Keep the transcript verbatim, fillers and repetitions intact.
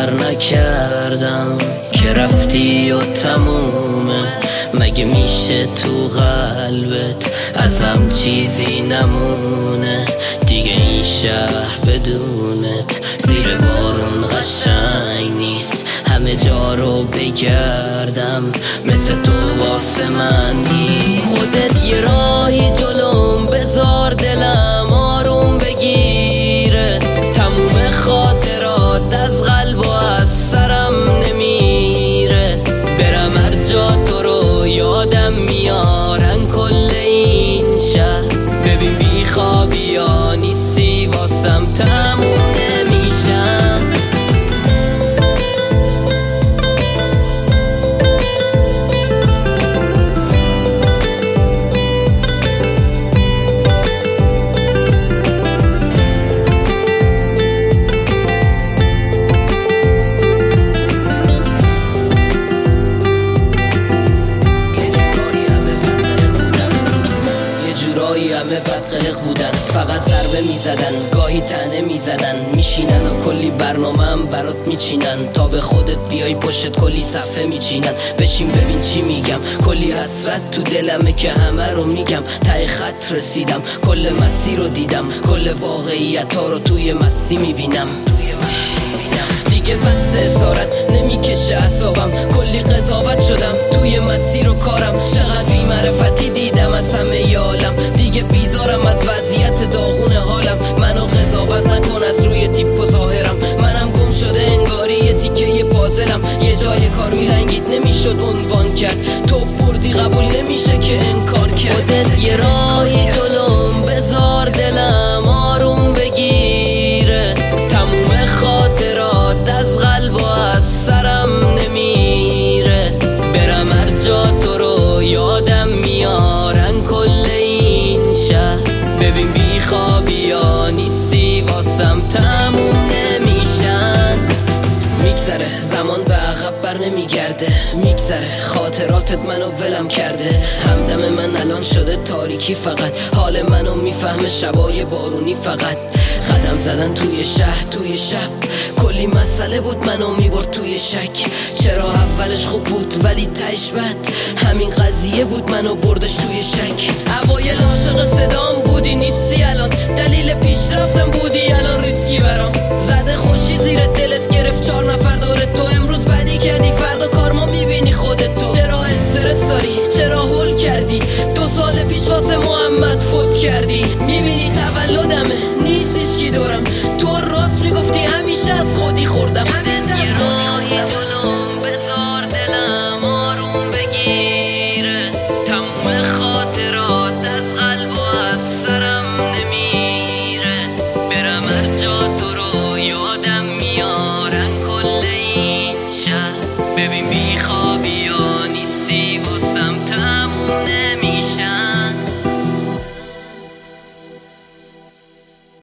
باور نکردم که رفتی و تمومه. مگه میشه تو قلبت ازم چیزی نمونه؟ دیگه این شهر بدونت زیر بارون قشنگ نیست. همه جا رو بگردم مثل تو واسه من نیست. خودت یه راهی جلوم بذار دلم آروم بگیره. تموم خاطرات از قلب و از سرم نمیره. برم هر جا تو رو یادم میارن کل این شهر. ببین بی خوابی ها نیستی واسم تموم نمیشم. همه بدقلق بودن، فقط ضربه میزدن، گاهی تنه میزدن، میشینن و کلی برنامه هم برات میچینن. تا به خودت بیای پشت کلی صفحه میچینن. بشین ببین چی میگم، کلی حسرت تو دلمه که همه رو میگم. ته خط رسیدم، کل مسیر رو دیدم، کل واقعیت ها رو توی مستی میبینم. دیگه بس اسارت نمیکشه اعصابم، کلی قضاوت شدم توی مسیر و کارم. چقدر بی معرفتی دیدم از همه عالم. دیگه بیزارم از وضعیت داغون حالم. منو قضاوت نکن از روی تیپ و ظاهرم. منم گم شده انگاری یه تیکه پازلم. یه جای کار میلنگید نمیشد عنوان کرد. تو بردی قبول نمیشه که انکار کرد. خودت یه راهی جلوم بذار دلم آروم بگیره. تموم خاطرات از قلب و از سرم نمیره. برم هر جا تو رو یادم میارن کل این شهر. ببین بی خوابی ها نیستی واسم تموم نمیشن. میگذره زمان به عقب بر نمیگرده. میگذره خاطراتت منو ولم کرده. همدم من الان شده تاریکی فقط. حال منو میفهمه شبای بارونی فقط. قدم زدن توی شهر توی شب، کلی مسئله بود منو میبرد توی شک. چرا اولش خوب بود ولی تهش بد؟ همین قضیه بود منو برد